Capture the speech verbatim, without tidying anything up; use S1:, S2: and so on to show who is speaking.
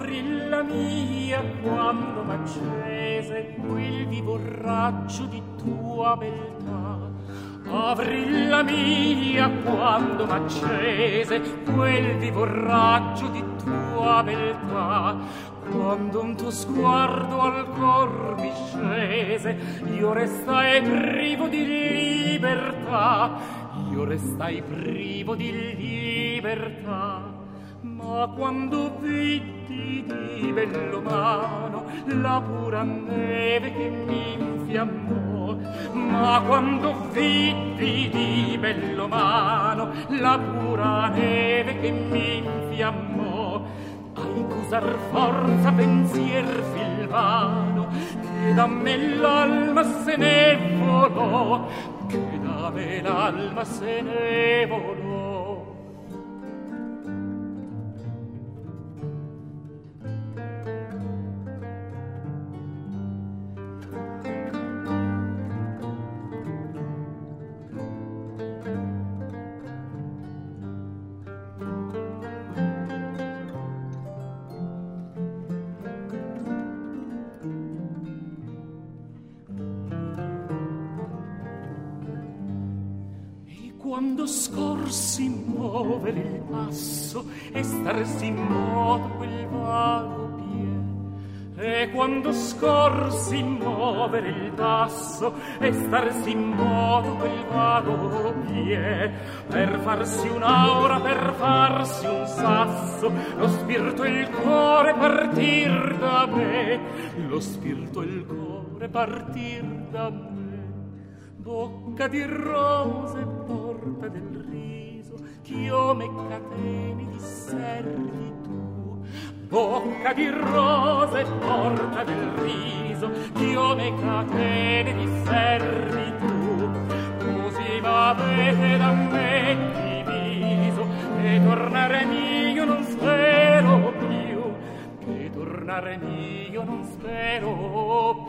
S1: Avrilla mia, quando m'accese quel vivo raggio di tua beltà. Avrilla mia, quando m'accese quel vivo raggio di tua beltà. Quando un tuo sguardo al cor mi scese, io restai privo di libertà. Io restai privo di libertà. Ma quando vidi di bellomano la pura neve che mi infiammò, ma quando vidi di bellomano la pura neve che mi infiammò, ai cusar forza pensier filvano, che da me l'alma se ne volò, che da me l'alma se ne volò. Quando scorsi muovere il passo e starsi in moto quel vago pie, e quando scorsi muovere il passo e starsi in moto quel vago pie, per farsi un'aura, per farsi un sasso, lo spirito e il cuore partir da me, lo spirito e il cuore partir da me. Bocca di rose, porta del riso, chiome e catene di servi tu. Bocca di rose, porta del riso, chiome e catene di servi tu. Così m'avete da me diviso, che tornare mio non spero più, che tornare mio non spero più.